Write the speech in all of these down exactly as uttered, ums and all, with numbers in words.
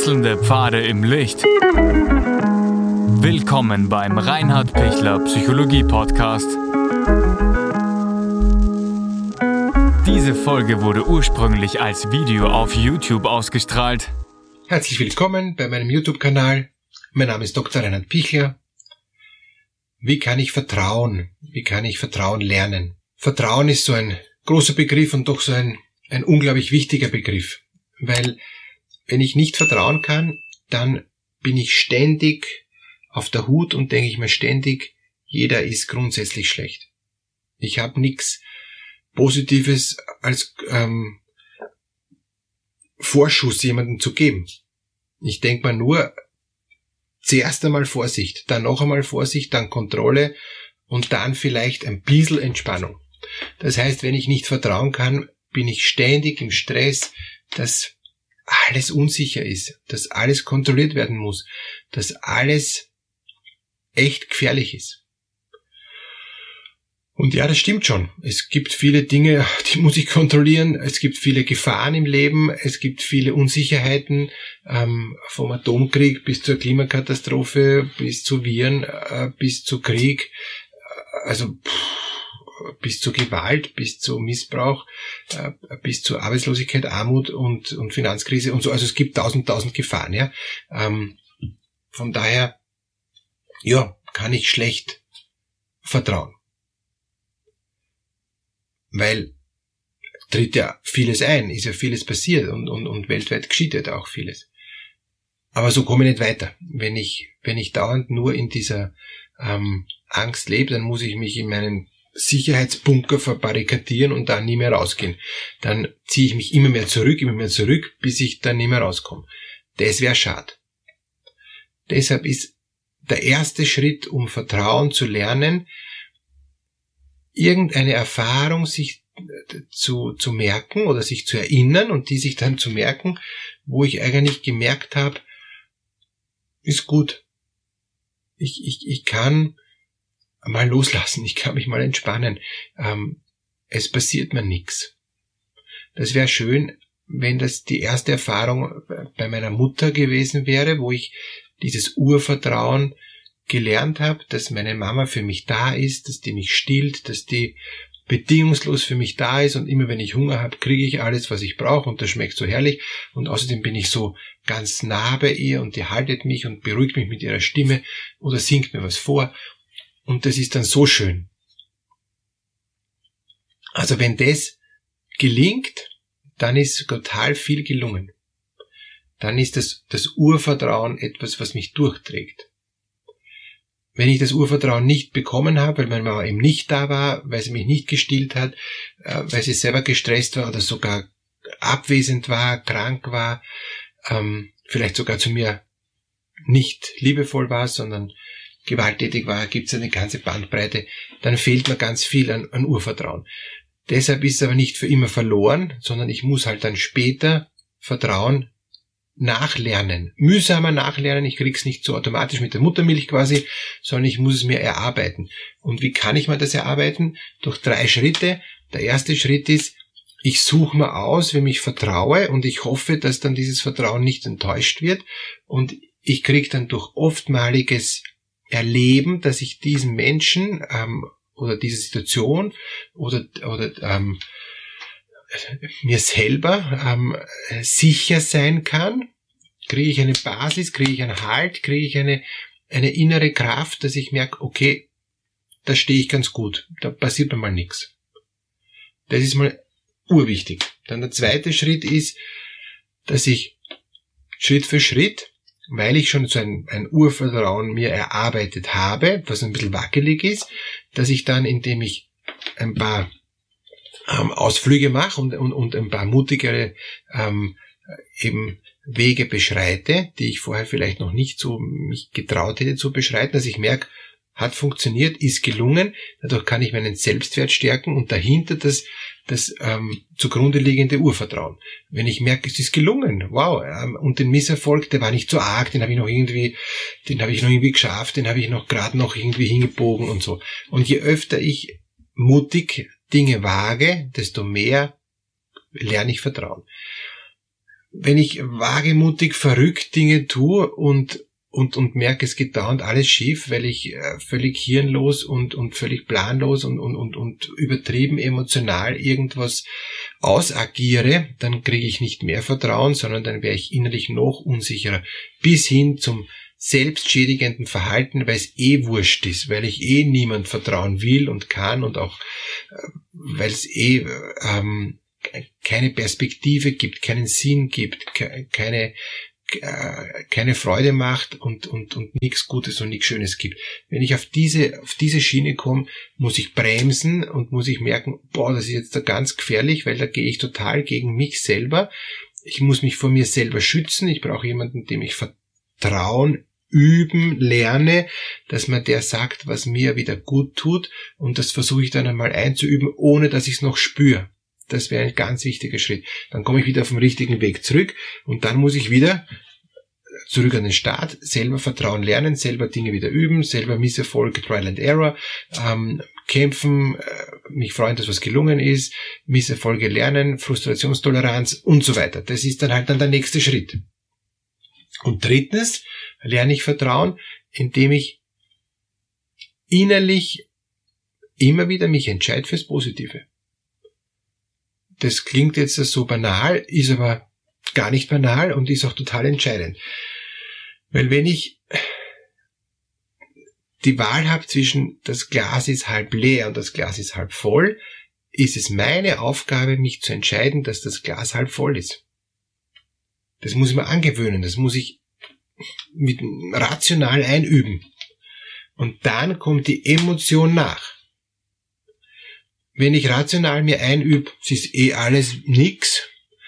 Wechselnde Pfade im Licht. Willkommen beim Reinhard Pichler Psychologie Podcast. Diese Folge wurde ursprünglich als Video auf YouTube ausgestrahlt. Herzlich willkommen bei meinem YouTube-Kanal. Mein Name ist Doktor Reinhard Pichler. Wie kann ich Vertrauen? Wie kann ich Vertrauen lernen? Vertrauen ist so ein großer Begriff und doch so ein, ein unglaublich wichtiger Begriff. Weil wenn ich nicht vertrauen kann, dann bin ich ständig auf der Hut und denke ich mir ständig, jeder ist grundsätzlich schlecht. Ich habe nichts Positives als ähm, Vorschuss jemandem zu geben. Ich denke mir nur, zuerst einmal Vorsicht, dann noch einmal Vorsicht, dann Kontrolle und dann vielleicht ein bisschen Entspannung. Das heißt, wenn ich nicht vertrauen kann, bin ich ständig im Stress, dass alles unsicher ist, dass alles kontrolliert werden muss, dass alles echt gefährlich ist. Und ja, das stimmt schon. Es gibt viele Dinge, die muss ich kontrollieren. Es gibt viele Gefahren im Leben. Es gibt viele Unsicherheiten, ähm, vom Atomkrieg bis zur Klimakatastrophe, bis zu Viren, äh, bis zu Krieg, also pff, bis zu Gewalt, bis zu Missbrauch, äh, bis zu Arbeitslosigkeit, Armut und, und Finanzkrise und so. Also es gibt tausend, tausend Gefahren, ja. Ähm, von daher, ja, kann ich schlecht vertrauen. Weil tritt ja vieles ein, ist ja vieles passiert und, und, und weltweit geschieht ja auch vieles. Aber so komme ich nicht weiter. Wenn ich, wenn ich dauernd nur in dieser ähm, Angst lebe, dann muss ich mich in meinen Sicherheitsbunker verbarrikadieren und dann nie mehr rausgehen. Dann ziehe ich mich immer mehr zurück, immer mehr zurück, bis ich dann nie mehr rauskomme. Das wäre schade. Deshalb ist der erste Schritt, um Vertrauen zu lernen, irgendeine Erfahrung sich zu, zu merken oder sich zu erinnern und die sich dann zu merken, wo ich eigentlich gemerkt habe, ist gut. Ich, ich, ich kann mal loslassen, ich kann mich mal entspannen. Ähm, es passiert mir nichts. Das wäre schön, wenn das die erste Erfahrung bei meiner Mutter gewesen wäre, wo ich dieses Urvertrauen gelernt habe, dass meine Mama für mich da ist, dass die mich stillt, dass die bedingungslos für mich da ist und immer wenn ich Hunger habe, kriege ich alles, was ich brauche und das schmeckt so herrlich und außerdem bin ich so ganz nah bei ihr und die haltet mich und beruhigt mich mit ihrer Stimme oder singt mir was vor und das ist dann so schön. Also wenn das gelingt, dann ist total viel gelungen. Dann ist das, das Urvertrauen etwas, was mich durchträgt. Wenn ich das Urvertrauen nicht bekommen habe, weil meine Mama eben nicht da war, weil sie mich nicht gestillt hat, weil sie selber gestresst war oder sogar abwesend war, krank war, ähm, vielleicht sogar zu mir nicht liebevoll war, sondern gewalttätig war, gibt es eine ganze Bandbreite, dann fehlt mir ganz viel an, an Urvertrauen. Deshalb ist es aber nicht für immer verloren, sondern ich muss halt dann später Vertrauen nachlernen, mühsamer nachlernen, ich krieg's nicht so automatisch mit der Muttermilch quasi, sondern ich muss es mir erarbeiten. Und wie kann ich mir das erarbeiten? Durch drei Schritte. Der erste Schritt ist, ich suche mir aus, wem ich vertraue und ich hoffe, dass dann dieses Vertrauen nicht enttäuscht wird und ich kriege dann durch oftmaliges Erleben, dass ich diesen Menschen ähm, oder diese Situation oder, oder ähm, mir selber ähm, sicher sein kann, kriege ich eine Basis, kriege ich einen Halt, kriege ich eine, eine innere Kraft, dass ich merke, okay, da stehe ich ganz gut, da passiert mir mal nichts. Das ist mal urwichtig. Dann der zweite Schritt ist, dass ich Schritt für Schritt, weil ich schon so ein, ein Urvertrauen mir erarbeitet habe, was ein bisschen wackelig ist, dass ich dann, indem ich ein paar ähm, Ausflüge mache und, und, und ein paar mutigere ähm, eben Wege beschreite, die ich vorher vielleicht noch nicht so mich getraut hätte zu beschreiten, dass ich merke, hat funktioniert, ist gelungen, dadurch kann ich meinen Selbstwert stärken und dahinter das, das ähm, zugrunde liegende Urvertrauen. Wenn ich merke, es ist gelungen, wow, ähm, und den Misserfolg, der war nicht so arg, den habe ich noch irgendwie, den habe ich noch irgendwie geschafft, den habe ich noch gerade noch irgendwie hingebogen und so. Und je öfter ich mutig Dinge wage, desto mehr lerne ich Vertrauen. wenn ich wagemutig verrückt Dinge tue und und und merke, es geht dauernd alles schief, weil ich äh, völlig hirnlos und und völlig planlos und und und und übertrieben emotional irgendwas ausagiere, dann kriege ich nicht mehr Vertrauen, sondern dann wäre ich innerlich noch unsicherer, bis hin zum selbstschädigenden Verhalten, weil es eh wurscht ist, weil ich eh niemand vertrauen will und kann und auch äh, weil es eh ähm, keine Perspektive gibt, keinen Sinn gibt, ke- keine keine Freude macht und und und nichts Gutes und nichts Schönes gibt. Wenn ich auf diese auf diese Schiene komme, muss ich bremsen und muss ich merken, boah, das ist jetzt da ganz gefährlich, weil da gehe ich total gegen mich selber. Ich muss mich vor mir selber schützen. Ich brauche jemanden, dem ich vertrauen, üben, lerne, dass mir der sagt, was mir wieder gut tut, und das versuche ich dann einmal einzuüben, ohne dass ich es noch spüre. Das wäre ein ganz wichtiger Schritt. Dann komme ich wieder auf den richtigen Weg zurück und dann muss ich wieder zurück an den Start, selber Vertrauen lernen, selber Dinge wieder üben, selber Misserfolge, Trial and Error, ähm, kämpfen, äh, mich freuen, dass was gelungen ist, Misserfolge lernen, Frustrationstoleranz und so weiter. Das ist dann halt dann der nächste Schritt. Und drittens lerne ich Vertrauen, indem ich innerlich immer wieder mich entscheide fürs Positive. Das klingt jetzt so banal, ist aber gar nicht banal und ist auch total entscheidend. Weil wenn ich die Wahl habe zwischen das Glas ist halb leer und das Glas ist halb voll, ist es meine Aufgabe, mich zu entscheiden, dass das Glas halb voll ist. Das muss ich mir angewöhnen, das muss ich mit rational einüben. Und dann kommt die Emotion nach. Wenn ich rational mir einübe, es ist eh alles nix,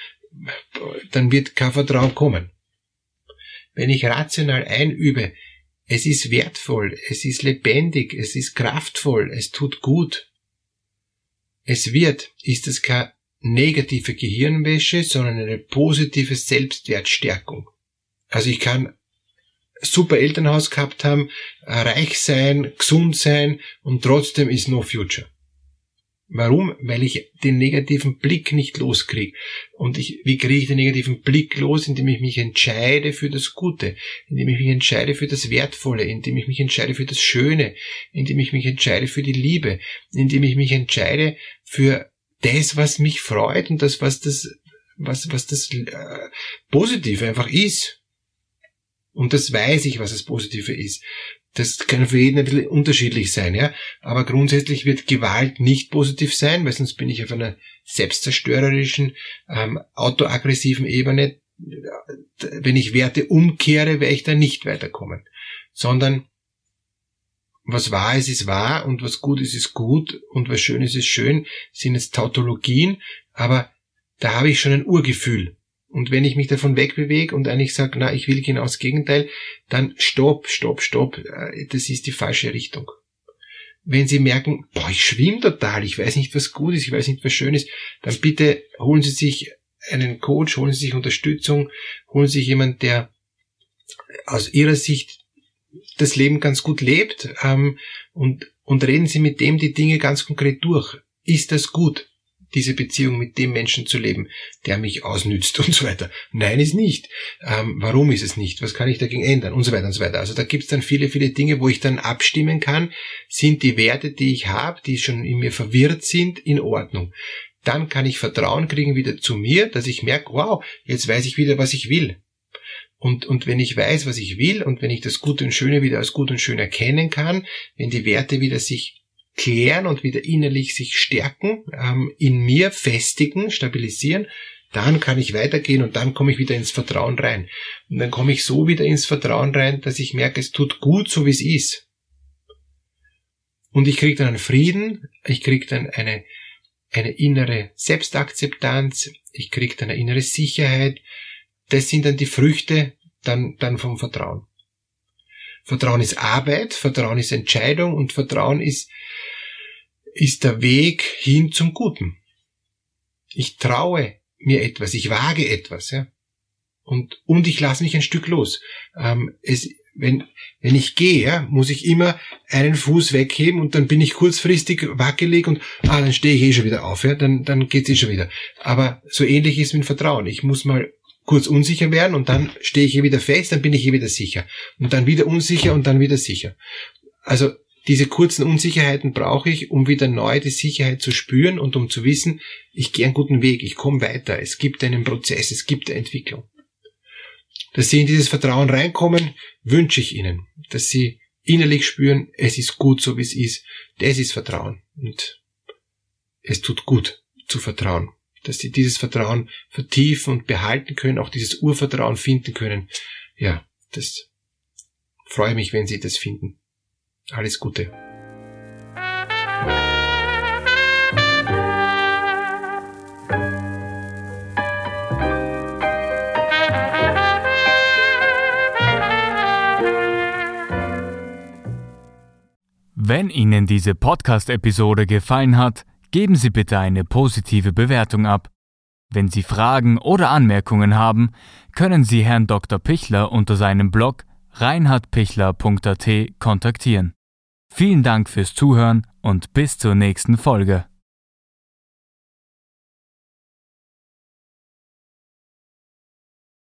dann wird kein Vertrauen kommen. Wenn ich rational einübe, es ist wertvoll, es ist lebendig, es ist kraftvoll, es tut gut, es wird, ist es keine negative Gehirnwäsche, sondern eine positive Selbstwertstärkung. Also ich kann super Elternhaus gehabt haben, reich sein, gesund sein und trotzdem ist no future. Warum? Weil ich den negativen Blick nicht loskriege. Und ich, wie kriege ich den negativen Blick los? Indem ich mich entscheide für das Gute, indem ich mich entscheide für das Wertvolle, indem ich mich entscheide für das Schöne, indem ich mich entscheide für die Liebe, indem ich mich entscheide für das, was mich freut und das, was das, was, was das äh, Positive einfach ist. Und das weiß ich, was das Positive ist. Das kann für jeden ein bisschen unterschiedlich sein, ja. Aber grundsätzlich wird Gewalt nicht positiv sein, weil sonst bin ich auf einer selbstzerstörerischen, ähm, autoaggressiven Ebene. Wenn ich Werte umkehre, werde ich da nicht weiterkommen. Sondern was wahr ist, ist wahr und was gut ist, ist gut und was schön ist, ist schön, sind jetzt Tautologien, aber da habe ich schon ein Urgefühl. Und wenn ich mich davon wegbewege und eigentlich sage, na, ich will genau das Gegenteil, dann stopp, stopp, stopp, das ist die falsche Richtung. Wenn Sie merken, boah, ich schwimme total, ich weiß nicht, was gut ist, ich weiß nicht, was schön ist, dann bitte holen Sie sich einen Coach, holen Sie sich Unterstützung, holen Sie sich jemanden, der aus Ihrer Sicht das Leben ganz gut lebt, ähm, und, und reden Sie mit dem die Dinge ganz konkret durch. Ist das gut, diese Beziehung mit dem Menschen zu leben, der mich ausnützt und so weiter? Nein, ist nicht. Ähm, warum ist es nicht? Was kann ich dagegen ändern? Und so weiter und so weiter. Also da gibt's dann viele, viele Dinge, wo ich dann abstimmen kann. Sind die Werte, die ich habe, die schon in mir verwirrt sind, in Ordnung? Dann kann ich Vertrauen kriegen wieder zu mir, dass ich merke, wow, jetzt weiß ich wieder, was ich will. Und, und wenn ich weiß, was ich will und wenn ich das Gute und Schöne wieder als gut und schön erkennen kann, wenn die Werte wieder sich klären und wieder innerlich sich stärken, ähm, in mir festigen, stabilisieren, dann kann ich weitergehen und dann komme ich wieder ins Vertrauen rein. Und dann komme ich so wieder ins Vertrauen rein, dass ich merke, es tut gut, so wie es ist. Und ich kriege dann einen Frieden, ich kriege dann eine, eine innere Selbstakzeptanz, ich kriege dann eine innere Sicherheit. Das sind dann die Früchte dann, dann vom Vertrauen. Vertrauen ist Arbeit, Vertrauen ist Entscheidung und Vertrauen ist, ist der Weg hin zum Guten. Ich traue mir etwas, ich wage etwas, ja. Und, und ich lasse mich ein Stück los. Ähm, es, wenn, wenn ich gehe, ja, muss ich immer einen Fuß wegheben und dann bin ich kurzfristig wackelig und, ah, dann stehe ich eh schon wieder auf, ja, dann, dann geht's eh schon wieder. Aber so ähnlich ist mit Vertrauen. Ich muss mal kurz unsicher werden und dann stehe ich hier wieder fest, dann bin ich hier wieder sicher. Und dann wieder unsicher und dann wieder sicher. Also diese kurzen Unsicherheiten brauche ich, um wieder neu die Sicherheit zu spüren und um zu wissen, ich gehe einen guten Weg, ich komme weiter, es gibt einen Prozess, es gibt eine Entwicklung. Dass Sie in dieses Vertrauen reinkommen, wünsche ich Ihnen, dass Sie innerlich spüren, es ist gut, so wie es ist. Das ist Vertrauen. Und es tut gut zu vertrauen. Dass Sie dieses Vertrauen vertiefen und behalten können, auch dieses Urvertrauen finden können. Ja, das freue mich, wenn Sie das finden. Alles Gute. Wenn Ihnen diese Podcast-Episode gefallen hat, geben Sie bitte eine positive Bewertung ab. Wenn Sie Fragen oder Anmerkungen haben, können Sie Herrn Doktor Pichler unter seinem Blog reinhard pichler punkt a t kontaktieren. Vielen Dank fürs Zuhören und bis zur nächsten Folge.